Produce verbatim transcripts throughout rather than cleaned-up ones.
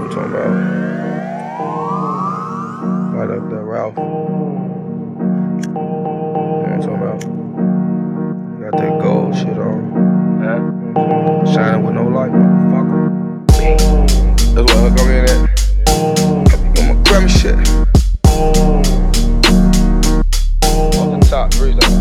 talking about? Light up that Ralph. You know what I'm talking about? Got that gold shit on. Huh? Shining with no light, motherfucker. That's what hook I'm in at. On my Grammy shit. Off the top, breeze up.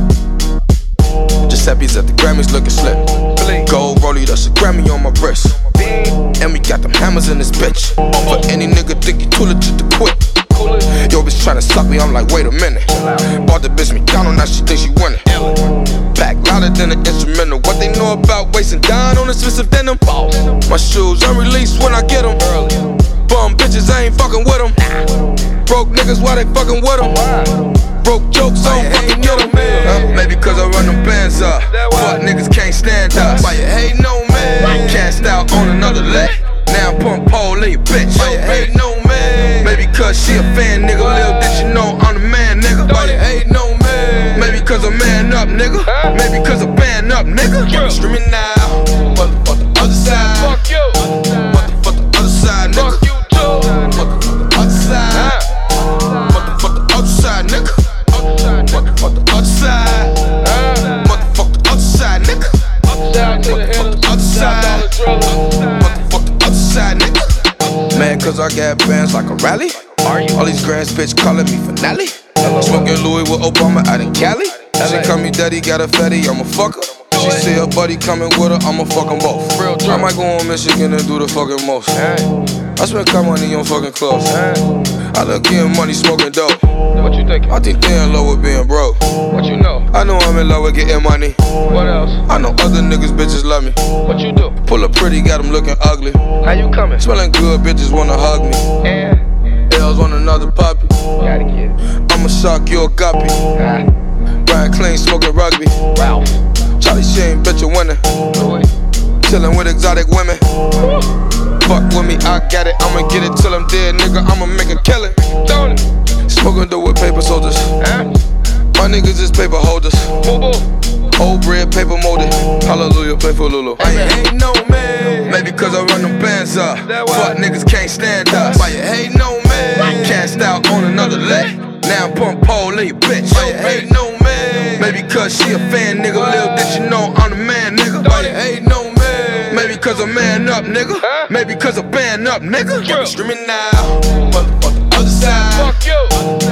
Giuseppe's at the Grammys looking slick. Gold rollie, that's a Grammy on my wrist. And we got them hammers in this bitch. For any nigga think you too legit to quit. Yo, bitch tryna suck me, I'm like, wait a minute. Bought the bitch McDonald's, now she think she winning. Back louder than an instrumental. What they know about wasting down on expensive denim? My shoes unreleased when I get them. Bum bitches, I ain't fucking with them. Broke niggas, why they fucking with them? Broke jokes, I don't fucking get them. Uh, maybe cause I run them bands up. Fuck niggas can't stand us. Why you hating on me? Cast out on another leg. Now I'm pump pole, little bitch. Why you hating on me? Maybe cause she a fan, nigga. Lil' did you know I'm the man, nigga. Why you hating on me? Maybe cause I'm man up, nigga. Maybe cause I'm band up, nigga. Streaming now. Motherfuck the other side. Fuck you. Motherfuck the other side, nigga. Fuck you too. Motherfuck the other side. Motherfuck the other side, nigga. Motherfuck the other side. Motherfuck the other side, nigga. Shout to the Motherfuck the other side. Motherfuck the other side, nigga. Mad cause I got bands like a rally. Are you? All these grands bitch calling me finale. Smoking Louis with Obama out in Cali. She call me daddy, got a fatty, I'm a fucker. She say her buddy coming with her, I'ma fuck them both. Real I might go on Michigan and do the fucking most. I spend car money on fucking clothes. I look getting money smoking dope. What you thinking? I think they in love with being broke. What you know? I know I'm in love with getting money. What else? I know other niggas bitches love me. What you do? Pull up pretty, got them looking ugly. How you coming? Smelling good, bitches wanna hug me. And L's on another puppy. gotta get it. I'ma shock you a guppy. Ah, Ryan clean, smoking rugby. Ralph. Charlie Sheen, bitch, you winning. Louis. Chillin' with exotic women. Fuck with me, I got it. I'ma get it till I'm dead, nigga. I'ma make a killing. Tony. Smoking dope with paper soldiers. Huh? My niggas is paper holders. Boo boo. Old bread, paper molded. Hallelujah, play for Lulu. I ain't hating no man. Maybe cause I run them bands up. Fuck niggas can't stand us. Why you hating no man? Cast out on another leg. Now I'm pump pole, little bitch. Why you hating no man? Maybe cause she a fan, nigga. Lil' did you know I'm the man, nigga. Why you hating no man? Maybe cause I'm man up, nigga. Maybe cause I'm band up, nigga. Streaming now. Motherfuck the other side. Fuck you.